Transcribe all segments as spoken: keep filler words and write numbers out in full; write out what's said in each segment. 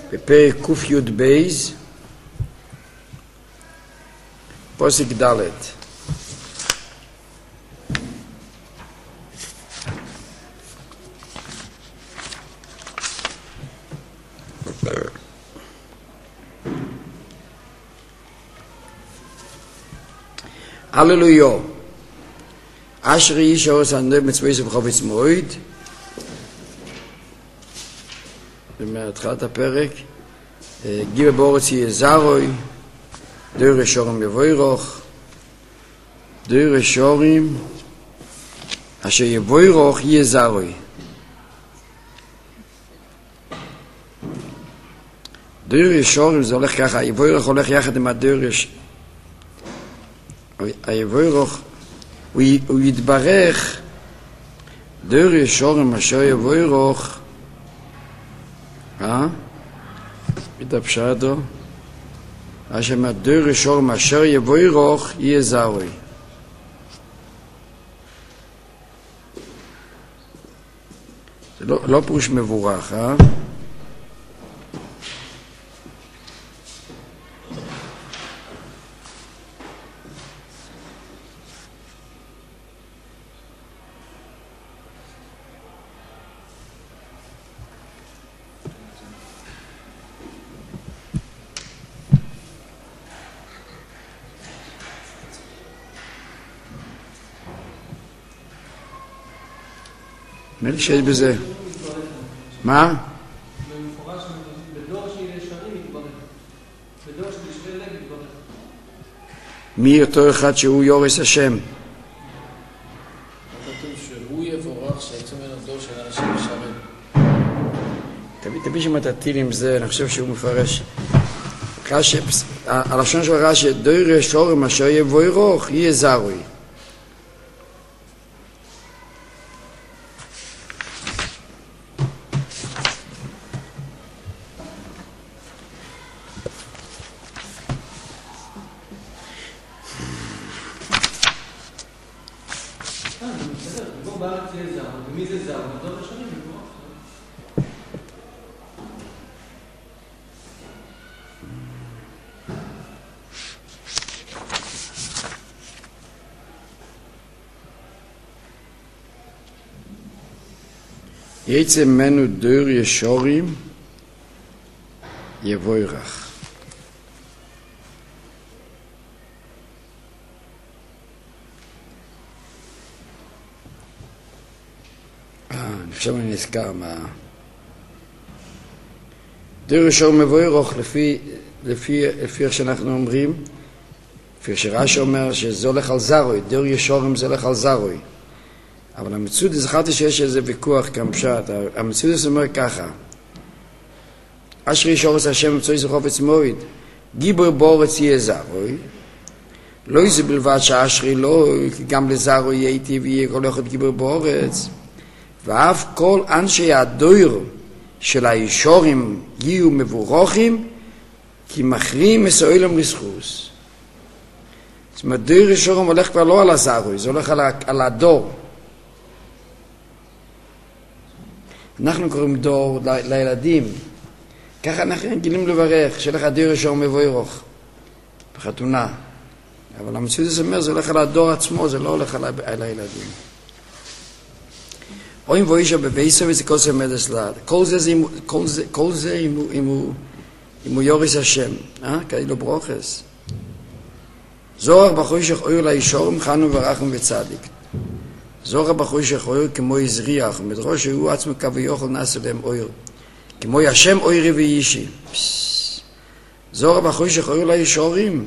בפרק ק"י בייז, פוסק ד'. הללויה. אשרי איש העושה הנדב מצווה בחפץ מועד. מהתחלת הפרק, גיבה באורץ יהיה זרוי, דור שורים יבוירוך, דור שורים אשר יבוירוך יהיה זרוי. דור שורים זה הולך ככה, יבוירוך הולך יחד עם הדור, היבוירוך הוא, הוא יתברך, דור שורים אשר יבוירוך, אה? מתאפשרתו אשר מדור שורם אשר יבוירוך יהיה זרוי. זה לא, לא פירוש מבורך, אה? נראה לי שיש בזה. מה? במפורש, בדור של ישרים מתברך. בדור של ישרי לב מתברך. מי אותו אחד שהוא יורס השם? כתוב שהוא יבורך שיצא ממנו דור של אנשים ישרים. תביא, תביא שם את הטיל עם זה, אני חושב שהוא מפרש. רש"י, הלשון של רש"י, דור שורם אשר יבוירוך יהיה זרוי. יצא ממנו דור ישורים יבוירוך. אה, אני חושב אני נזכר מה... דור ישורים יבוירוך לפי, לפי, לפי איך שאנחנו אומרים, לפי שרש"י אומר שזה הולך על זרוי, דור ישורים זה הולך על זרוי. אבל המציאות, זכרתי שיש איזה ויכוח כמשת, המציאות אומר ככה, אשרי איש אורץ השם מצוי בחפץ מועד, גיבור באורץ יהיה זרוי, לא יזה בלבד שאשרי לא, כי גם לזרוי יהיה איתי ויהיה כל אחד גיבור באורץ, ואף כל אנשי הדור של הישורים יהיו מבורכים, כי מכרים מסוילם לסחוס. זאת אומרת, דור ישורים הולך כבר לא על הזרוי, זה הולך על, על הדור. אנחנו קוראים דור ל- לילדים, ככה אנחנו רגילים לברך, שלך דור ישורים יבוירוך בחתונה, אבל המציאות זה אומר, זה הולך על הדור עצמו, זה לא הולך על, ה- על הילדים. או אם בואישה בבייסו וזה כל זה מדס לעד, כל זה זה, כל זה, כל זה אם, הוא, אם, הוא, אם הוא יורס השם, אה? כאילו ברוכס. זוהר בחוישך אויר לישורים חנו ורחם וצדיק. זוהר בחוישך אויר כמו יזריח, מדרוש שהוא עצמו כביוכל נעשה להם אויר. כמו השם אוירי וישי. זוהר בחוישך אויר לישורים.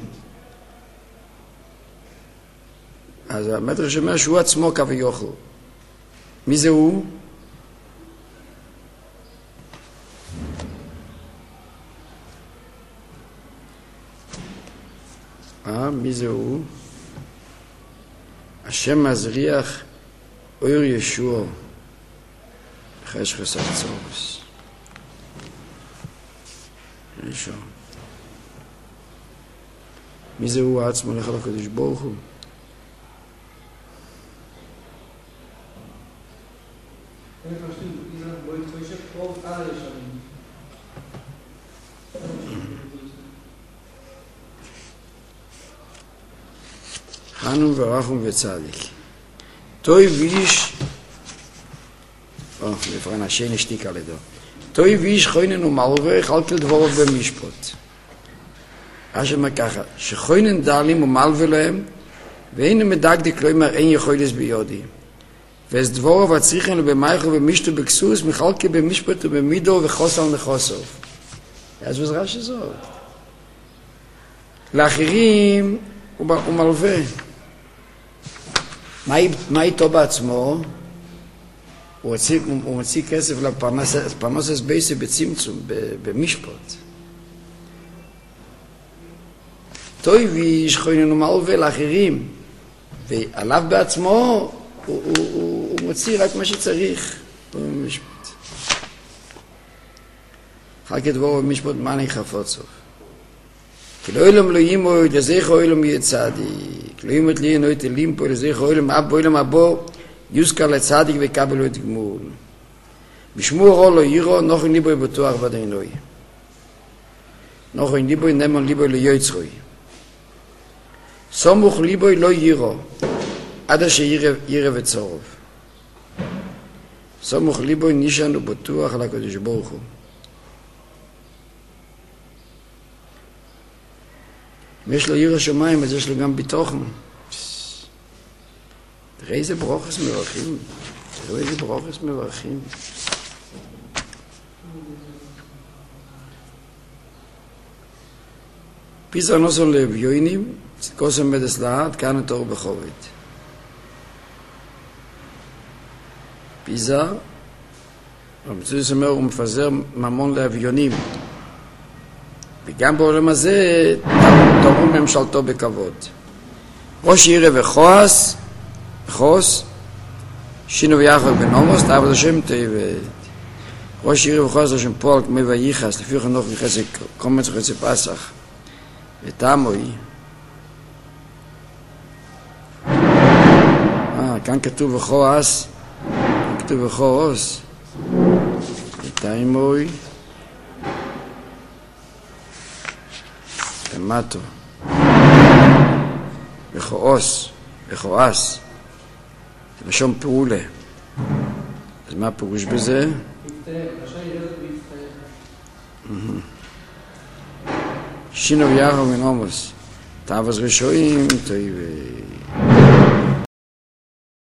אז המדרש אומר שהוא עצמו כביוכל. מי זה הוא? אה, מי זה הוא? השם מזריח אויר ישוע חש חסר צורס. ישוע. מי זה הוא עצמו לך לקדוש ברוך הוא? אנו ורחום וצדיק. טוי ויש, או, לפרן השני שתיקה לדו. טוי ויש חוינן ומלווה, חלקל דבורו במשפט. אשר ככה, שחוינן דלים ומלווה להם, ואין מדקדק לא אמר אין יכולס ביודי. ואז דבורו וצריכן ובמייכו ומשתו בקסוס, מחלקי במשפט ובמידו וחוסל נחוסוף. אז בזרה שזאת. לאחרים הוא מלווה. מה איתו בעצמו? הוא מוציא כסף לפרנסס בייסי בצמצום, במשפט. טוי ויש חוינן ומלווה לאחרים, ועליו בעצמו הוא מוציא רק מה שצריך במשפט. חלקי דבורו במשפט מני חפות סוף. כי לא אילם לא ימוד, לזיך אילם יהיה צדיק. לא ימוד לי נוי תלים פה, לזיך אילם אבו אילם אבו, יוזכר לצדיק וקבל לו את גמול. בשמו רו לא יירו, נוחן ליבוי בטוח ודאי נוי. נוחן ליבוי נמון ליבוי לא יוצרוי. סמוך ליבוי לא יירו, עד אשר יירה וצורוב. סמוך ליבוי נשען ובטוח על הקדוש ברוך הוא. אם יש לו ירא שמיים, אז יש לו גם ביטוחן. תראה איזה ברוכס מברכים. תראו איזה ברוכס מברכים. פיזר נוסון לב יוינים, קוסם מדס לאט, כאן התור בחובת. פיזר, המצוי אומר, הוא מפזר ממון לאביונים. וגם בעולם הזה תראו ממשלתו בכבוד. ראש עירה וחוס, חוס, שינו ויחד בנומוס, תעבד השם תיבת. ראש עירה וחוס השם פועל כמי וייחס, לפי חנוך מחצי קומץ וחצי פסח. ותעמוי. אה, כאן כתוב וחוס, כאן כתוב וחוס. ותעמוי. למטו, בכועס, בכועס, זה לשון פעולה. אז מה הפירוש בזה? שינו ויחד מן עומוס, תאבז רשועים, תאיבי.